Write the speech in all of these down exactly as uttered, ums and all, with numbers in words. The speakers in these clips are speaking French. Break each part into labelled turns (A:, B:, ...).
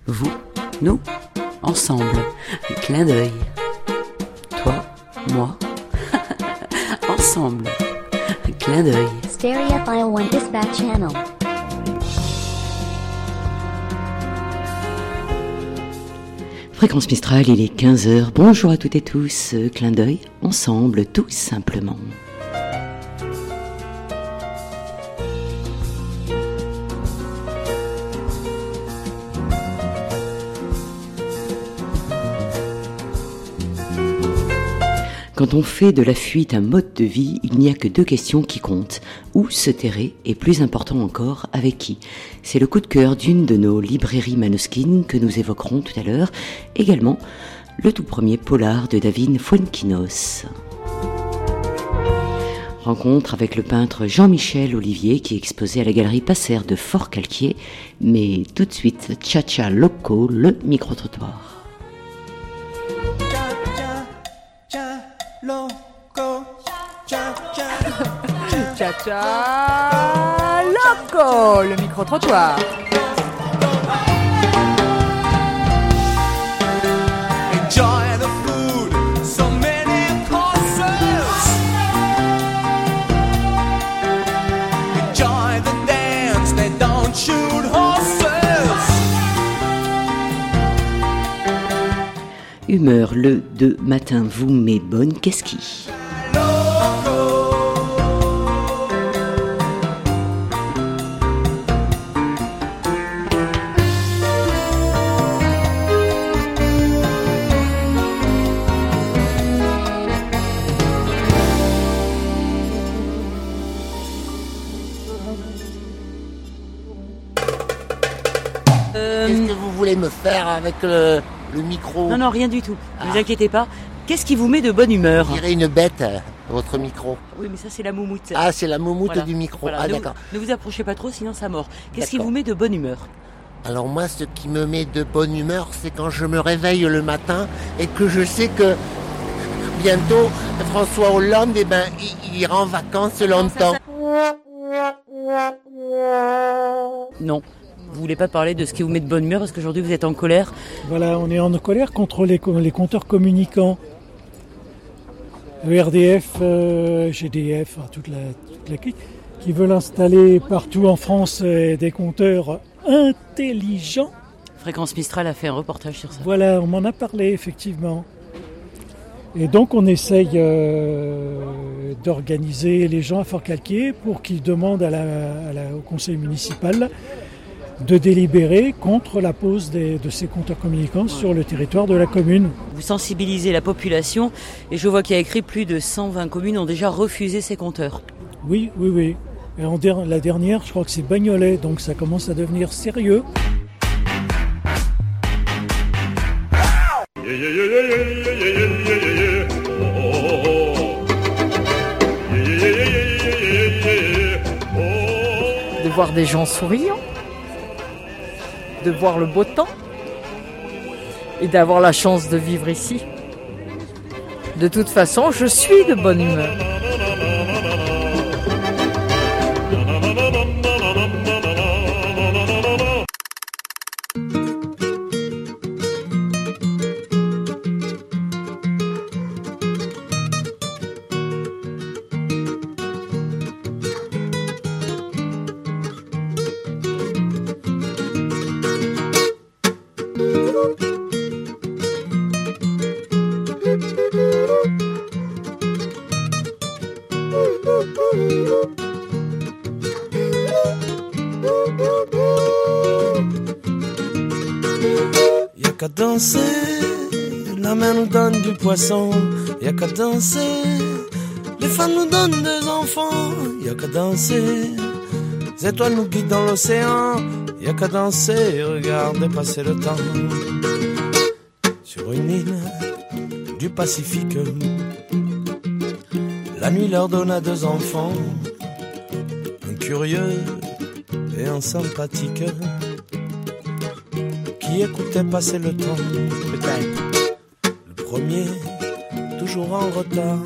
A: Vous, nous, ensemble, un clin d'œil. Toi, moi, ensemble, un clin d'œil.
B: Stereophile Dispatch Channel.
A: Fréquence Mistral, il est quinze heures. Bonjour à toutes et tous. Clin d'œil, ensemble, tout simplement. Quand on fait de la fuite un mode de vie, il n'y a que deux questions qui comptent. Où se terrer et, plus important encore, avec qui? C'est le coup de cœur d'une de nos librairies Manuskin que nous évoquerons tout à l'heure. Également, le tout premier polar de David Fuenquinos. Rencontre avec le peintre Jean-Michel Olivier qui est exposé à la galerie Passer de Fort-Calquier. Mais tout de suite, Cha-Cha Loco, le micro-trottoir.
C: Loco, cha cha,
D: cha cha, loco, le micro-trottoir.
C: Enjoy the food, so many courses. Enjoy the dance, they don't shoot horses.
A: Humeur le deux matin, vous mes bonnes qu'est-ce-qui.
E: Euh... Qu'est-ce que vous voulez me faire avec le... Le micro.
A: Non, non, rien du tout. Ne
E: ah.
A: vous inquiétez pas. Qu'est-ce qui vous met de bonne humeur?
E: On dirait une bête, votre micro.
A: Oui, mais ça, c'est la moumoute.
E: Ah, c'est la moumoute
A: voilà.
E: du micro.
A: Voilà.
E: Ah,
A: ne
E: d'accord.
A: Vous, ne vous approchez pas trop, sinon ça mord. Qu'est-ce
E: d'accord.
A: qui vous met de bonne humeur?
E: Alors moi, ce qui me met de bonne humeur, c'est quand je me réveille le matin et que je sais que bientôt, François Hollande, eh ben, il ira en vacances longtemps.
A: Non. Vous voulez pas parler de ce qui vous met de bonne humeur parce qu'aujourd'hui vous êtes en colère?
F: Voilà, on est en colère contre les, les compteurs communicants. E R D F, euh, G D F, toute la, toute la clique, qui veulent installer partout en France euh, des compteurs intelligents.
A: Fréquence Mistral a fait un reportage sur ça.
F: Voilà, on m'en a parlé effectivement. Et donc on essaye euh, d'organiser les gens à Fort-Calquier pour qu'ils demandent à la, à la, au conseil municipal de délibérer contre la pose des, de ces compteurs communicants ouais. sur le territoire de la commune.
A: Vous sensibilisez la population et je vois qu'il y a écrit plus de cent vingt communes ont déjà refusé ces compteurs.
F: Oui, oui, oui. Et en der- la dernière, je crois que c'est Bagnolet, donc ça commence à devenir sérieux.
D: De voir des gens souriants, de voir le beau temps et d'avoir la chance de vivre ici. De toute façon, je suis de bonne humeur.
C: Y'a qu'à danser, la mer nous donne du poisson. Y'a qu'à danser, les femmes nous donnent des enfants. Y'a qu'à danser, les étoiles nous guident dans l'océan. Y'a qu'à danser, regardez passer le temps. Sur une île du Pacifique, la nuit leur donna deux enfants, un curieux et un sympathique, qui écoutait passer le temps. Le premier, toujours en retard,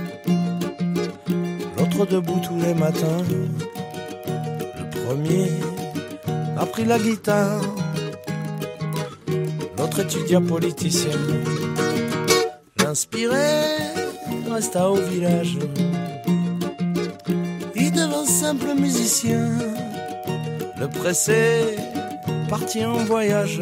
C: l'autre debout tous les matins. Le premier a pris la guitare, l'autre étudiant politicien. L'inspiré resta au village, il devint simple musicien. Le pressé partit en voyage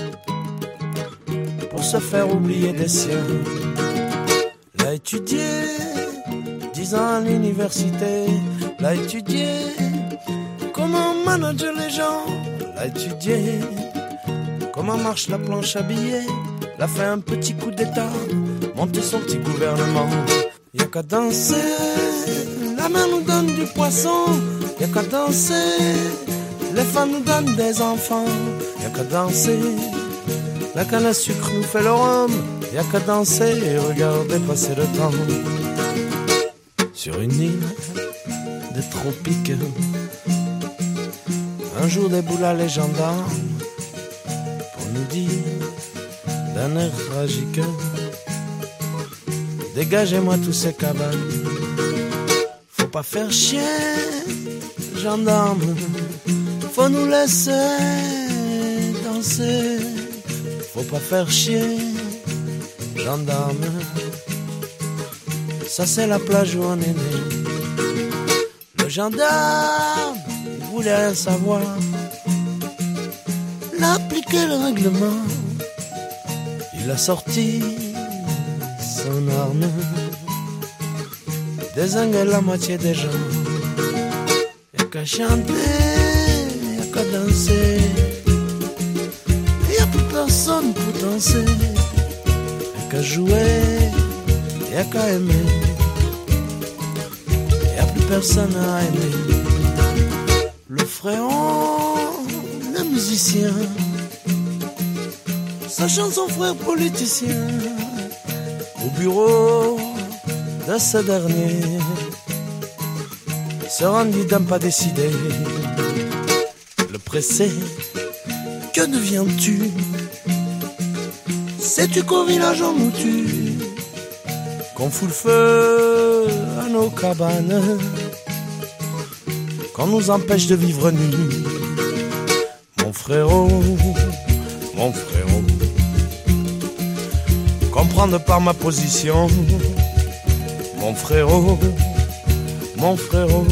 C: pour se faire oublier des siens. L'a étudié dix ans à l'université, l'a étudié comment manager les gens, l'a étudié comment marche la planche à billets, l'a fait un petit coup d'état, monter son petit gouvernement. Y'a qu'à danser, la mer nous donne du poisson. Y'a qu'à danser, les femmes nous donnent des enfants. Y'a qu'à danser, la canne à sucre nous fait le rhum. Y'a qu'à danser et regarder passer le temps. Sur une île des tropiques, un jour déboula les gendarmes pour nous dire d'un air tragique: dégagez-moi tous ces cabanes. Faut pas faire chier, gendarme, faut nous laisser danser. Faut pas faire chier, gendarme, ça c'est la plage où on est né. Le gendarme, il voulait rien savoir, il a appliqué le règlement, il a sorti son arme, désingué la moitié des gens. Y'a qu'à chanter, y'a qu'à danser, y'a plus personne pour danser. Y'a qu'à jouer, y'a qu'à aimer, y'a plus personne à aimer. Le frérot, le musicien, sachant son frère politicien, au bureau de ce dernier, se rendit d'un pas décidé. Le pressé, que deviens-tu? Sais-tu qu'au village on nous tue, qu'on fout le feu à nos cabanes, qu'on nous empêche de vivre nus? Mon frérot, mon frérot, comprendre par ma position. Mon frérot, mon frérot,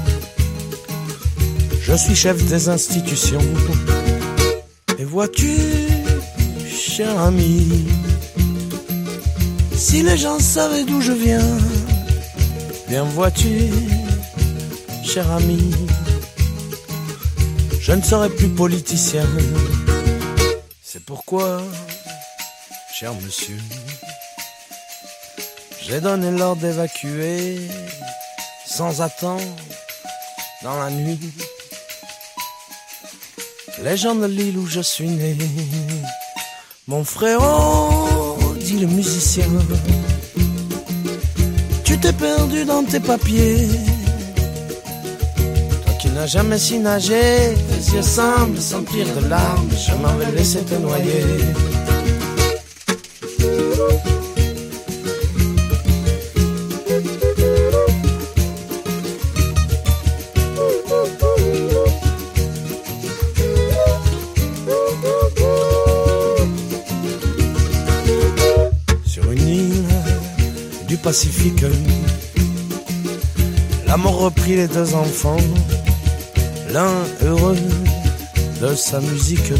C: je suis chef des institutions. Et vois-tu, cher ami, si les gens savaient d'où je viens, bien vois-tu, cher ami, je ne serai plus politicien. C'est pourquoi, cher monsieur, j'ai donné l'ordre d'évacuer sans attendre dans la nuit les gens de l'île où je suis né. Mon frérot, dit le musicien, tu t'es perdu dans tes papiers. Toi qui n'as jamais su nager, tes yeux semblent s'emplir de larmes, je m'en vais laisser te noyer. Pacifique, la mort reprit les deux enfants, l'un heureux de sa musique,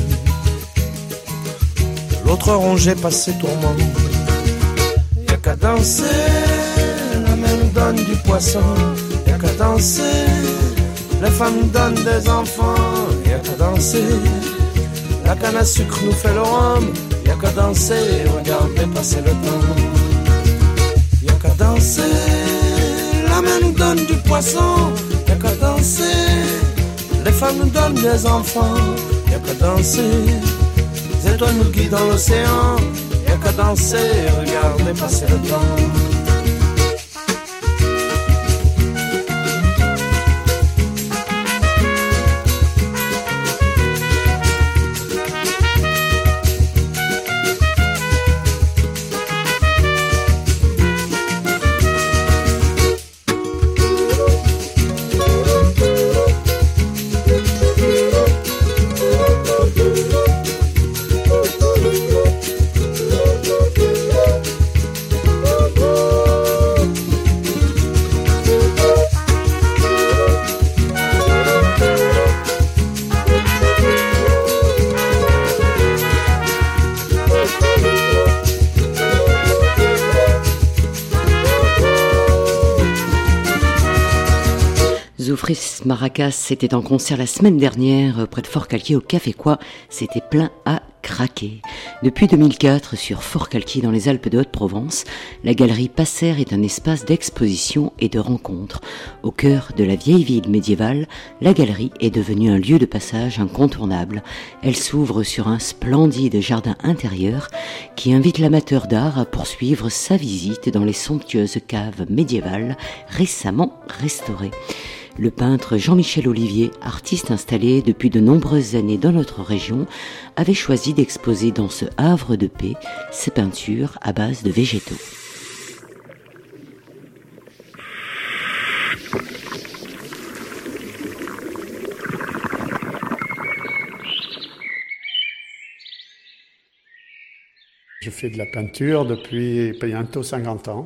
C: l'autre rongé par ses tourments. Y'a qu'à danser, la mer nous donne du poisson. Y'a qu'à danser, les femmes nous donnent des enfants. Y'a qu'à danser, la canne à sucre nous fait le rhum. Y'a qu'à danser, regardez passer le temps. Y'a qu'à danser, la mer nous donne du poisson. Y'a qu'à danser, les femmes nous donnent des enfants. Y'a qu'à danser, les étoiles nous guident dans l'océan. Y'a qu'à danser, regardez passer le temps.
G: Thank you.
A: Los Maracas, c'était en concert la semaine dernière près de Forcalquier au Café Quoi. C'était plein à craquer. Depuis deux mille quatre, sur Forcalquier dans les Alpes de Haute-Provence, la galerie Passer est un espace d'exposition et de rencontres. Au cœur de la vieille ville médiévale, la galerie est devenue un lieu de passage incontournable. Elle s'ouvre sur un splendide jardin intérieur qui invite l'amateur d'art à poursuivre sa visite dans les somptueuses caves médiévales récemment restaurées. Le peintre Jean-Michel Olivier, artiste installé depuis de nombreuses années dans notre région, avait choisi d'exposer dans ce havre de paix ses peintures à base de végétaux.
G: Je fais de la peinture depuis bientôt cinquante ans.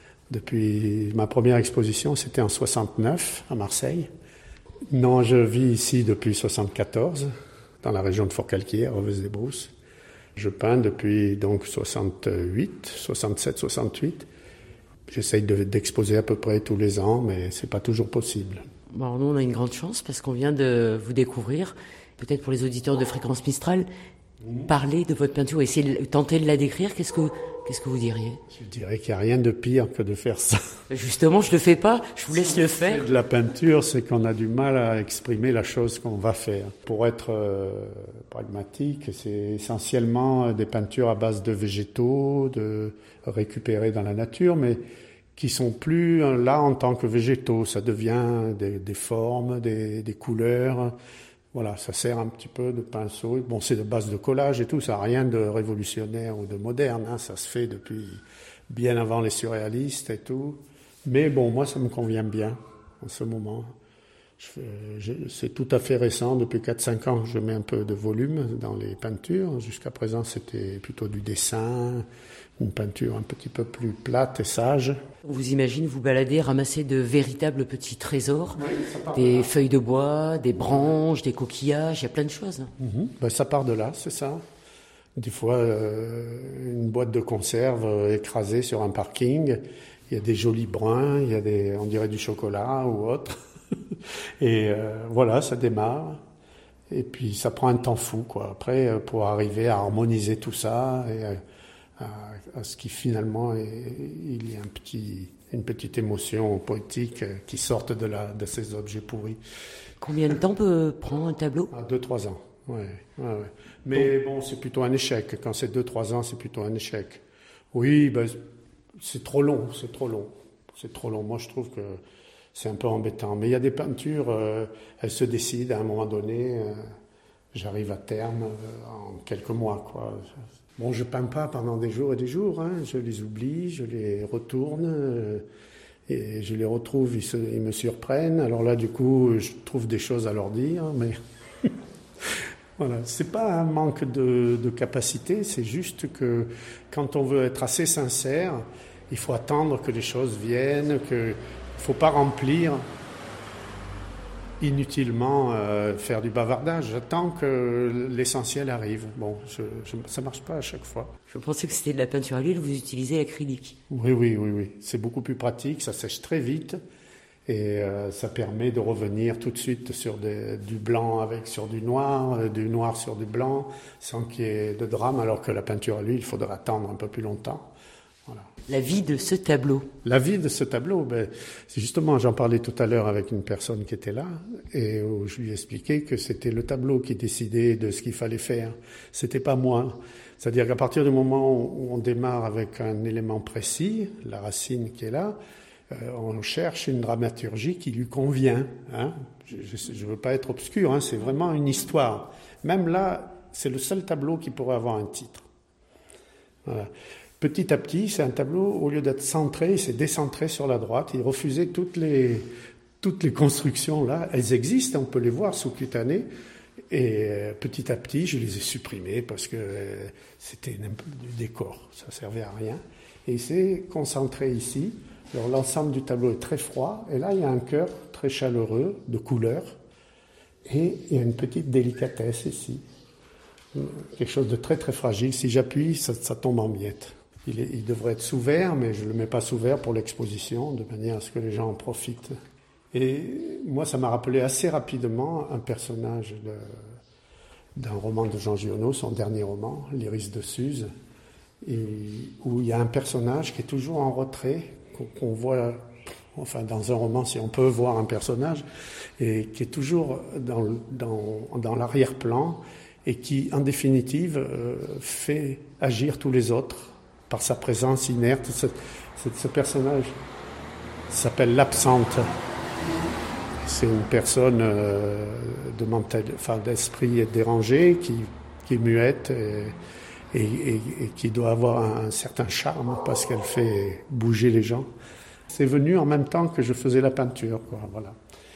G: Depuis ma première exposition, c'était en soixante-neuf à Marseille. Non, je vis ici depuis soixante-quatorze, dans la région de Forcalquier, Revez-des-Brousses. Je peins depuis donc soixante-huit, soixante-sept, soixante-huit. J'essaye de, d'exposer à peu près tous les ans, mais c'est pas toujours possible.
A: Bon, alors nous, on a une grande chance parce qu'on vient de vous découvrir. Peut-être pour les auditeurs de Fréquence Mistral, parler de votre peinture, essayer de tenter de la décrire. Qu'est-ce que Qu'est-ce que vous diriez ?
G: Je dirais qu'il n'y a rien de pire que de faire ça.
A: Justement, je ne le fais pas, je vous laisse le faire.
G: De la peinture, c'est qu'on a du mal à exprimer la chose qu'on va faire. Pour être euh, pragmatique, c'est essentiellement des peintures à base de végétaux, de récupérés dans la nature, mais qui sont plus là en tant que végétaux. Ça devient des, des formes, des, des couleurs. Voilà, ça sert un petit peu de pinceau. Bon, c'est de base de collage et tout, ça n'a rien de révolutionnaire ou de moderne, hein. Ça se fait depuis bien avant les surréalistes et tout. Mais bon, moi, ça me convient bien en ce moment. Je fais, je, c'est tout à fait récent, depuis quatre cinq ans, je mets un peu de volume dans les peintures. Jusqu'à présent, c'était plutôt du dessin, une peinture un petit peu plus plate et sage.
A: Vous imaginez vous balader, ramasser de véritables petits trésors,
G: oui,
A: des
G: de
A: feuilles de bois, des branches, des coquillages, il y a plein de choses.
G: Mmh. Ben, ça part de là, c'est ça. Des fois, euh, une boîte de conserve écrasée sur un parking, il y a des jolis bruns, il y a des, on dirait du chocolat ou autre. Et euh, voilà, ça démarre. Et puis ça prend un temps fou, quoi. Après, pour arriver à harmoniser tout ça et à, à, à ce qui finalement est, il y a un petit, une petite émotion poétique qui sorte de, la, de ces objets pourris.
A: Combien de temps peut prendre un tableau ?
G: À deux, trois ans. Ouais, ouais, ouais. Mais bon, c'est plutôt un échec. Quand c'est deux, trois ans, c'est plutôt un échec. Oui, ben, c'est trop long, c'est trop long. C'est trop long. Moi, je trouve que c'est un peu embêtant. Mais il y a des peintures, euh, elles se décident à un moment donné. Euh, j'arrive à terme euh, en quelques mois, quoi. Bon, je peins pas pendant des jours et des jours. Hein. Je les oublie, je les retourne euh, et je les retrouve. Ils, se, ils me surprennent. Alors là, du coup, je trouve des choses à leur dire, mais voilà. C'est pas un manque de, de capacité. C'est juste que quand on veut être assez sincère, il faut attendre que les choses viennent, que il ne faut pas remplir inutilement, euh, faire du bavardage. J'attends que l'essentiel arrive. Bon, je, je, ça ne marche pas à chaque fois.
A: Je pensais que c'était de la peinture à l'huile, vous utilisez l'acrylique.
G: Oui, oui, oui, oui. C'est beaucoup plus pratique, ça sèche très vite et euh, ça permet de revenir tout de suite sur des, du blanc avec sur du noir, euh, du noir sur du blanc, sans qu'il y ait de drame, alors que la peinture à l'huile, il faudra attendre un peu plus longtemps. Voilà.
A: La vie de ce tableau.
G: La vie de ce tableau, ben, c'est justement, j'en parlais tout à l'heure avec une personne qui était là, et où je lui expliquais que c'était le tableau qui décidait de ce qu'il fallait faire. C'était pas moi. C'est-à-dire qu'à partir du moment où on démarre avec un élément précis, la racine qui est là, euh, on cherche une dramaturgie qui lui convient. Hein. Je ne veux pas être obscur, hein, c'est vraiment une histoire. Même là, c'est le seul tableau qui pourrait avoir un titre. Voilà. Petit à petit, c'est un tableau, au lieu d'être centré, il s'est décentré sur la droite. Il refusait toutes les, toutes les constructions là. Elles existent, on peut les voir sous-cutanées. Et euh, petit à petit, je les ai supprimées parce que euh, c'était du décor, ça servait à rien. Et il s'est concentré ici. Alors l'ensemble du tableau est très froid. Et là, il y a un cœur très chaleureux, de couleur. Et il y a une petite délicatesse ici. Quelque chose de très très fragile. Si j'appuie, ça, ça tombe en miettes. Il, est, il devrait être sous verre, mais je ne le mets pas sous verre pour l'exposition, de manière à ce que les gens en profitent. Et moi, ça m'a rappelé assez rapidement un personnage de, d'un roman de Jean Giono, son dernier roman, L'Iris de Suse, et où il y a un personnage qui est toujours en retrait, qu'on, qu'on voit, enfin dans un roman, si on peut voir un personnage, et qui est toujours dans, dans, dans l'arrière-plan, et qui, en définitive, euh, fait agir tous les autres par sa présence inerte. Ce, ce, ce personnage s'appelle l'absente. C'est une personne euh, de mental, enfin, d'esprit dérangé, qui, qui est muette et, et, et, et qui doit avoir un, un certain charme parce qu'elle fait bouger les gens. C'est venu en même temps que je faisais la peinture, quoi, voilà.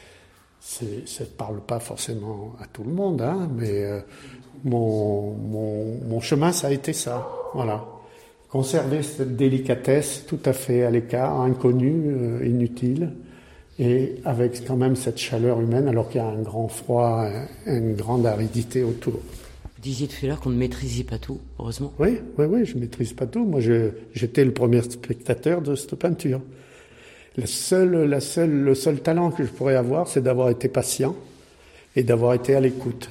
G: C'est, ça ne parle pas forcément à tout le monde, hein, mais euh, mon, mon, mon chemin, ça a été ça, voilà. Conserver cette délicatesse tout à fait à l'écart, inconnue, euh, inutile, et avec quand même cette chaleur humaine, alors qu'il y a un grand froid, une grande aridité autour.
A: Vous disiez tout à l'heure qu'on ne maîtrisait pas tout, heureusement.
G: Oui, oui, oui, je ne maîtrise pas tout. Moi, je, j'étais le premier spectateur de cette peinture. Le seul, la seule, le seul talent que je pourrais avoir, c'est d'avoir été patient et d'avoir été à l'écoute.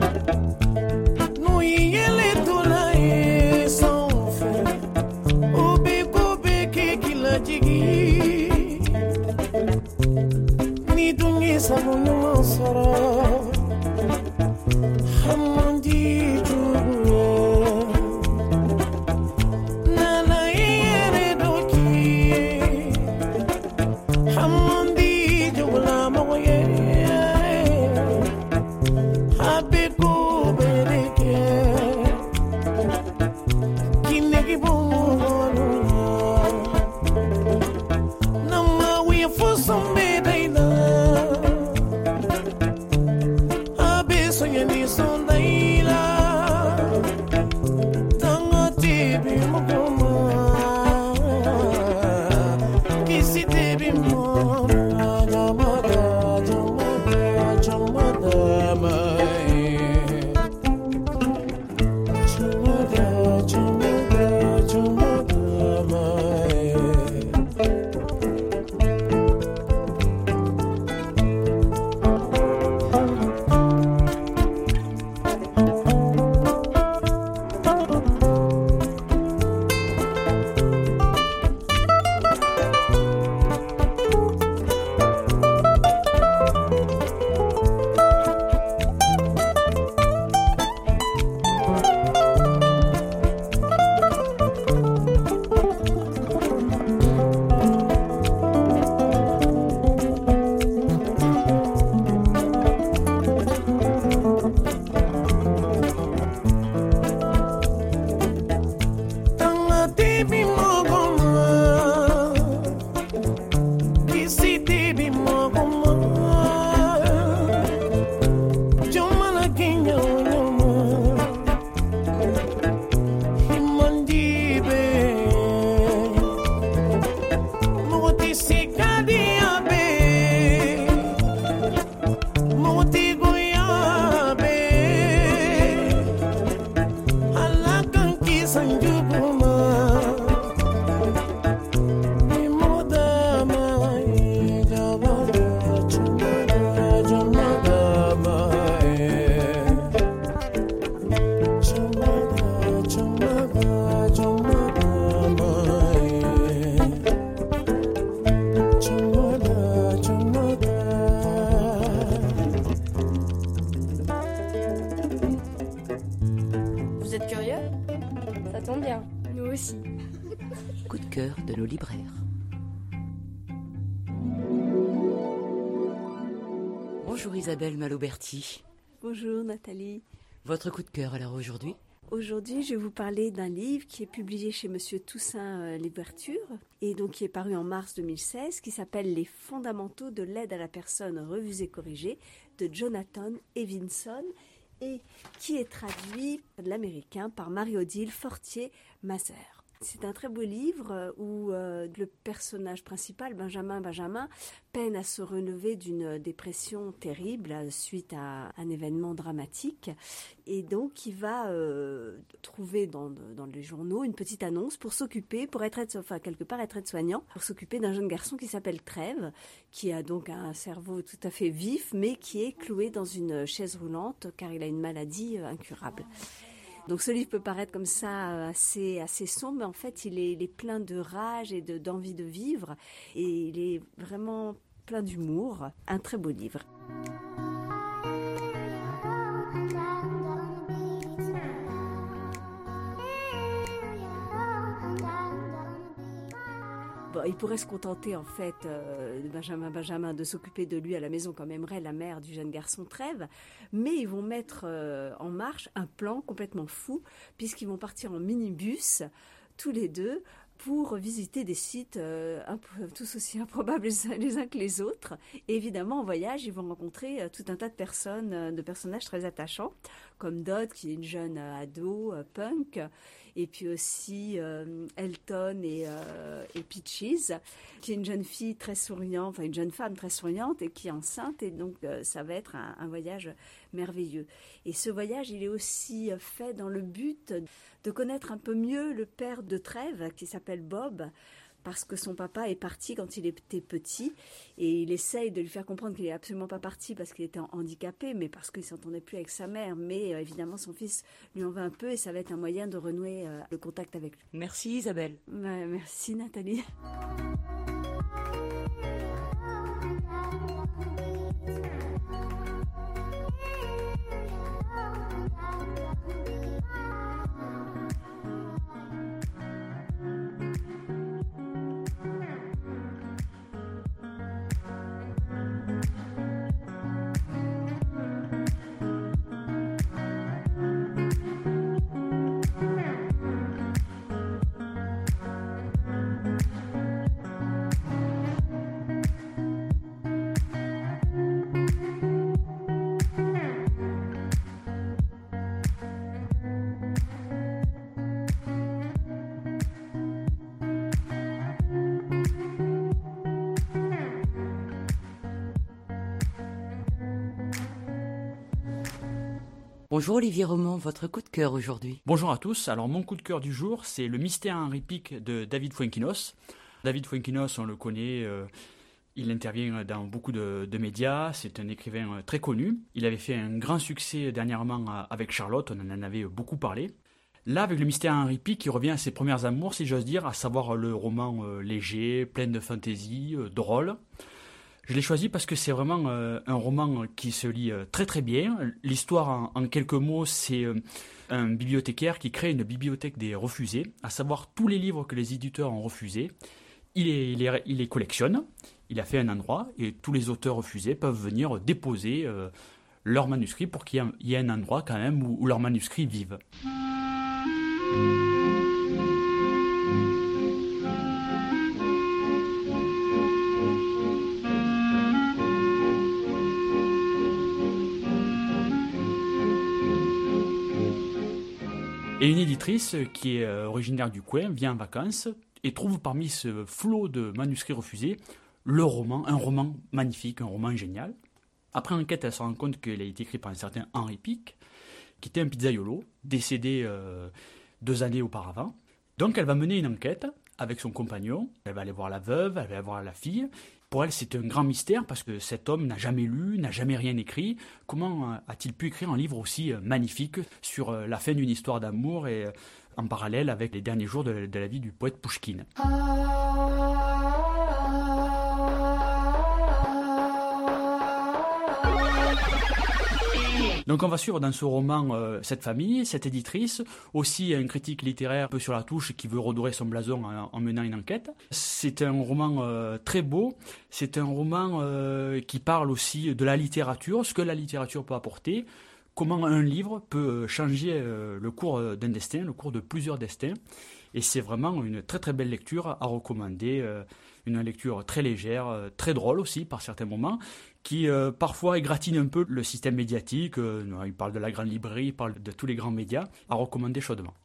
C: Oh
H: Vous êtes curieux? Ça tombe bien, nous aussi.
A: Coup de cœur de nos libraires. Bonjour Isabelle Maloberti.
I: Bonjour Nathalie.
A: Votre coup de cœur alors aujourd'hui?
I: Aujourd'hui, je vais vous parler d'un livre qui est publié chez Monsieur Toussaint euh, Louverture et donc qui est paru en mars deux mille seize, qui s'appelle Les fondamentaux de l'aide à la personne revus et corrigés de Jonathan Evinson et qui est traduit de l'américain par Marie-Odile Fortier-Mazer. C'est un très beau livre où euh, le personnage principal, Benjamin Benjamin, peine à se relever d'une dépression terrible suite à un événement dramatique. Et donc, il va euh, trouver dans, dans les journaux une petite annonce pour s'occuper, pour être, aide, enfin, quelque part être aide-soignant, pour s'occuper d'un jeune garçon qui s'appelle Trèves, qui a donc un cerveau tout à fait vif, mais qui est cloué dans une chaise roulante car il a une maladie euh, incurable. Donc ce livre peut paraître comme ça assez, assez sombre, mais en fait il est, il est plein de rage et de, d'envie de vivre et il est vraiment plein d'humour. Un très beau livre. Bon, il pourrait se contenter en fait euh, de Benjamin Benjamin de s'occuper de lui à la maison comme aimerait la mère du jeune garçon Trèves, mais ils vont mettre euh, en marche un plan complètement fou puisqu'ils vont partir en minibus tous les deux pour visiter des sites euh, un peu, tous aussi improbables les uns, les uns que les autres. Et évidemment, en voyage, ils vont rencontrer euh, tout un tas de personnes, euh, de personnages très attachants, comme Dot, qui est une jeune euh, ado euh, punk, et puis aussi euh, Elton et, euh, et Peaches, qui est une jeune fille très souriante, enfin une jeune femme très souriante et qui est enceinte, et donc euh, ça va être un, un voyage merveilleux. Et ce voyage, il est aussi fait dans le but de connaître un peu mieux le père de Trèves, qui s'appelle Bob, parce que son papa est parti quand il était petit et il essaye de lui faire comprendre qu'il n'est absolument pas parti parce qu'il était handicapé, mais parce qu'il ne s'entendait plus avec sa mère. Mais euh, évidemment, son fils lui en veut un peu et ça va être un moyen de renouer euh, le contact avec lui.
A: Merci Isabelle.
I: Ouais, merci Nathalie.
A: Bonjour Olivier Roman, votre coup de cœur aujourd'hui.
J: Bonjour à tous, alors mon coup de cœur du jour, c'est Le mystère Henri Pic de David Fuenquinos. David Fuenquinos, on le connaît, euh, il intervient dans beaucoup de, de médias, c'est un écrivain très connu. Il avait fait un grand succès dernièrement avec Charlotte, on en avait beaucoup parlé. Là, avec Le mystère Henri Pic, il revient à ses premières amours, si j'ose dire, à savoir le roman euh, léger, plein de fantaisie, euh, drôle. Je l'ai choisi parce que c'est vraiment euh, un roman qui se lit euh, très très bien. L'histoire, en, en quelques mots, c'est euh, un bibliothécaire qui crée une bibliothèque des refusés, à savoir tous les livres que les éditeurs ont refusés. Il les, il les, il les collectionne, il a fait un endroit, et tous les auteurs refusés peuvent venir déposer euh, leurs manuscrits pour qu'il y ait, il y ait un endroit quand même où, où leurs manuscrits vivent. Et une éditrice qui est originaire du coin vient en vacances et trouve parmi ce flot de manuscrits refusés le roman, un roman magnifique, un roman génial. Après enquête, elle se rend compte qu'il a été écrit par un certain Henri Pic, qui était un pizzaiolo, décédé euh, deux années auparavant. Donc elle va mener une enquête avec son compagnon, elle va aller voir la veuve, elle va voir la fille. Pour elle, c'est un grand mystère parce que cet homme n'a jamais lu, n'a jamais rien écrit. Comment a-t-il pu écrire un livre aussi magnifique sur la fin d'une histoire d'amour et en parallèle avec les derniers jours de, de la vie du poète Pouchkine. Donc on va suivre dans ce roman euh, cette famille, cette éditrice, aussi un critique littéraire un peu sur la touche qui veut redorer son blason en, en menant une enquête. C'est un roman euh, très beau, c'est un roman euh, qui parle aussi de la littérature, ce que la littérature peut apporter, comment un livre peut changer euh, le cours d'un destin, le cours de plusieurs destins. Et c'est vraiment une très très belle lecture à recommander, euh, une lecture très légère, euh, très drôle aussi par certains moments, qui euh, parfois égratigne un peu le système médiatique. Euh, il parle de la grande librairie, il parle de tous les grands médias, à recommander chaudement.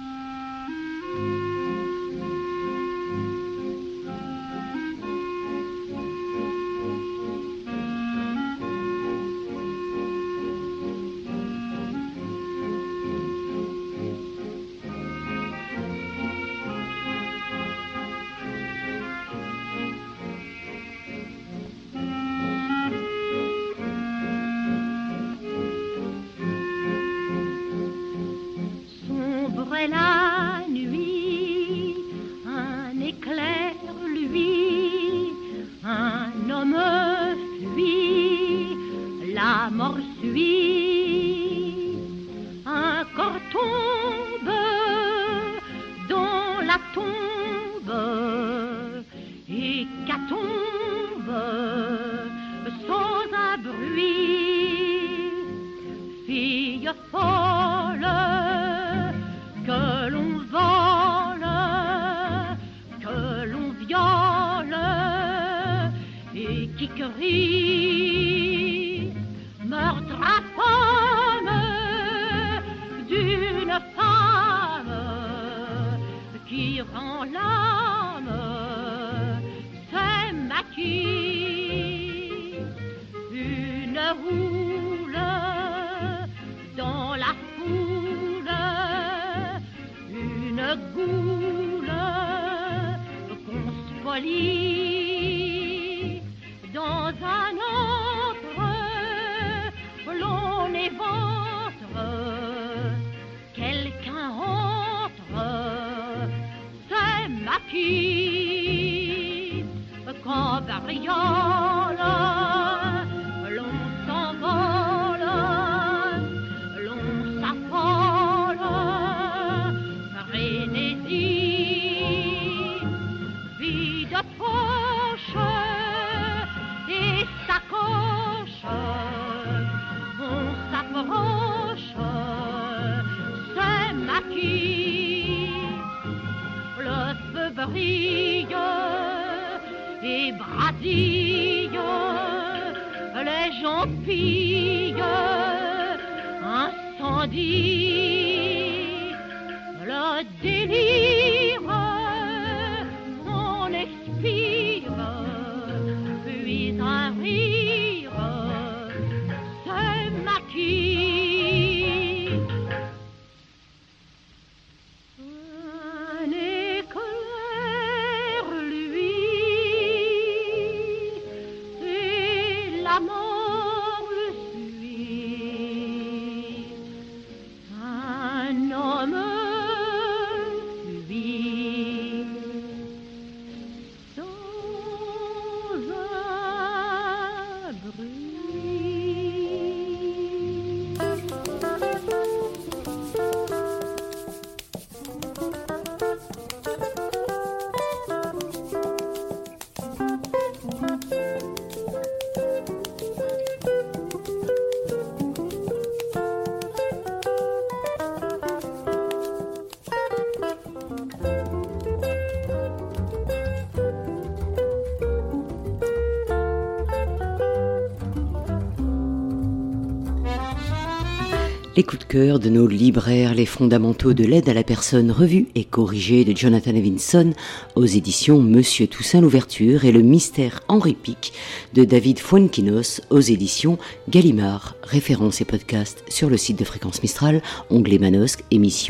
A: Les coups de cœur de nos libraires, les fondamentaux de l'aide à la personne revue et corrigée de Jonathan Levinson aux éditions Monsieur Toussaint l'Ouverture et le mystère Henri Pic de David Fuenquinos aux éditions Gallimard. Références et podcasts sur le site de Fréquence Mistral, onglet Manosque, émission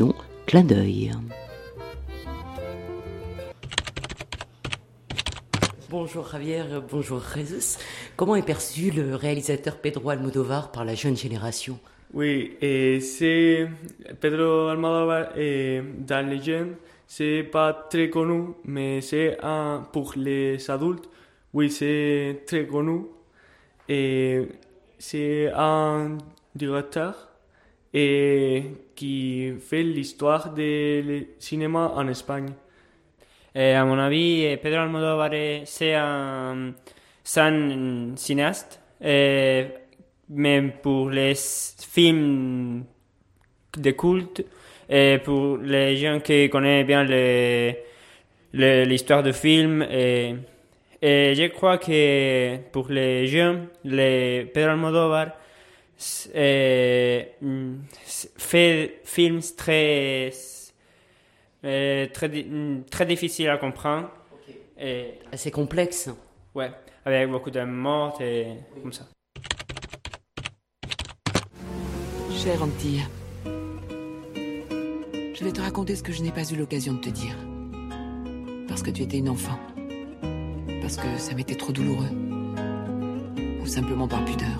A: Clin d'œil. Bonjour Javier, bonjour Jesus. Comment est perçu le réalisateur Pedro Almodóvar par la jeune génération?
K: Oui, et c'est Pedro Almodóvar et dans les jeunes, c'est pas très connu, mais c'est un pour les adultes, oui, c'est très connu. Et c'est un directeur et qui fait l'histoire du cinéma en Espagne.
L: Et à mon avis, Pedro Almodóvar, c'est un, c'est un cinéaste, et même pour les films de culte, et pour les gens qui connaissent bien les, les, l'histoire de films. Et, et je crois que pour les jeunes, les Pedro Almodóvar fait films très... Euh, très, très difficile à comprendre.
A: Okay.
L: Et,
A: assez complexe.
L: Ouais, avec beaucoup de morts et oui. Comme ça.
M: Chère Antille, je vais te raconter ce que je n'ai pas eu l'occasion de te dire. Parce que tu étais une enfant. Parce que ça m'était trop douloureux. Ou simplement par pudeur.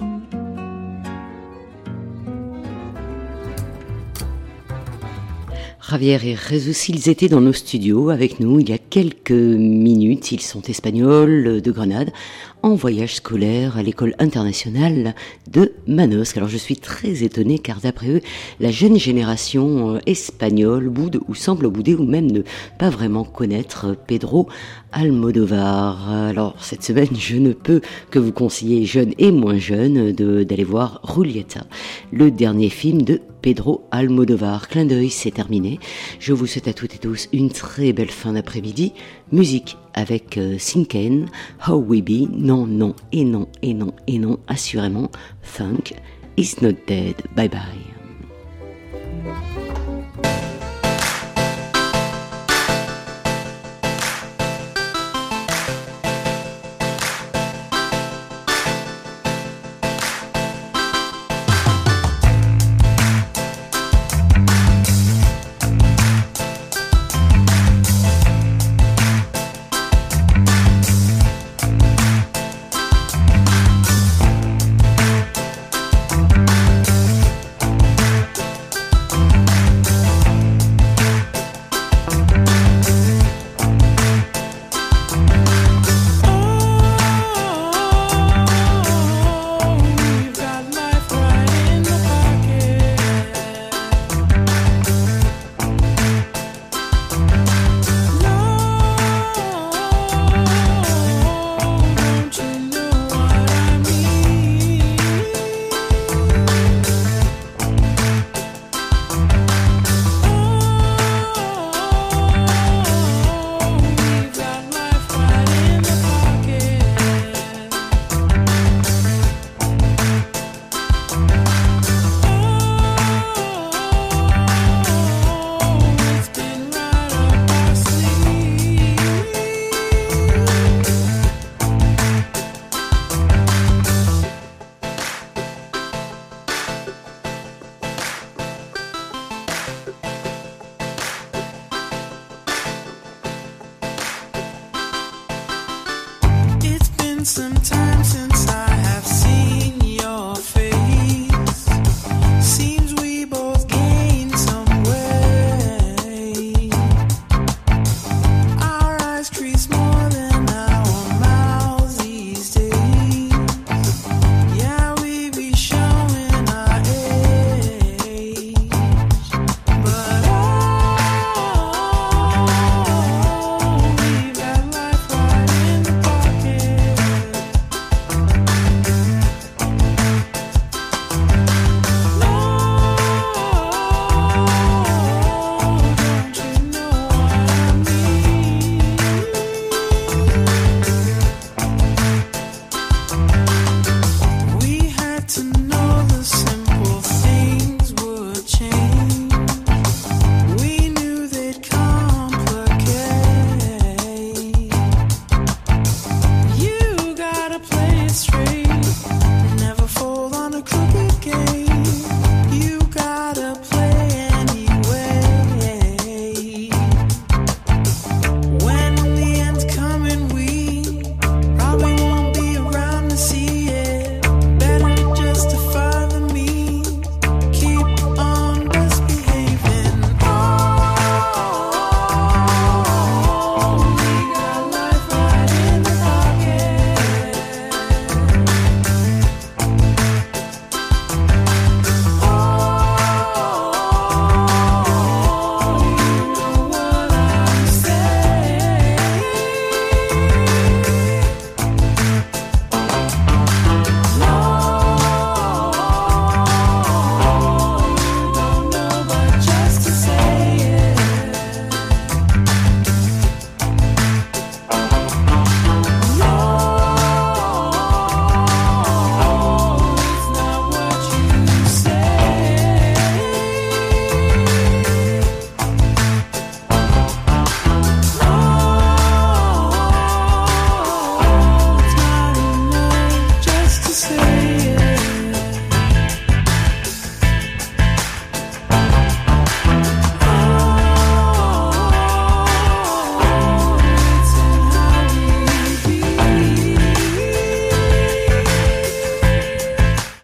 A: Javier et Jesus, ils étaient dans nos studios avec nous il y a quelques minutes. Ils sont espagnols de Grenade, en voyage scolaire à l'école internationale de Manosque. Alors je suis très étonnée car d'après eux, la jeune génération espagnole boude ou semble bouder ou même ne pas vraiment connaître Pedro Almodóvar. Alors cette semaine, je ne peux que vous conseiller, jeunes et moins jeunes, de, d'aller voir Julieta, le dernier film de Pedro Almodóvar. Clin d'œil, c'est terminé. Je vous souhaite à toutes et tous une très belle fin d'après-midi. Musique avec euh, Sinken, How We Be, non, non, et non, et non, et non, assurément, Funk is not dead. Bye bye.